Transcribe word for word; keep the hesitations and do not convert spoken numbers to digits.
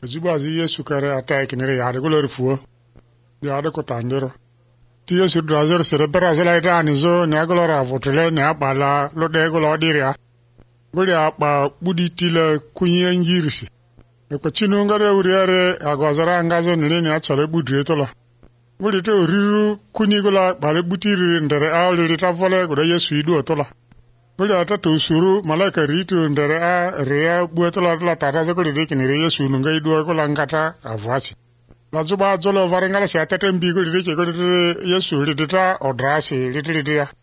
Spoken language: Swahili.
Zubazi Yesu kare attack ni ya de golor fuo ya de ko tandero ti Yesu drazer cerebra zela ida ni zo ne golor avotele ne abala lo de golor diria goli apa budi tile kunye njirisi e ko chinu ngare uriare agwazara ngazo ni ne achale budire tola goli to riru kuni gola bale butiri ndere awli ta vole go Yesu idu tola goli ata to suru malaika ritu ndere a rea buetola la tata ze goli de kinire Yesu nunga idu ko langata avasi la zuba zolo varengala se atete mbi goli de ke goli Yesu ridita odrasi ridita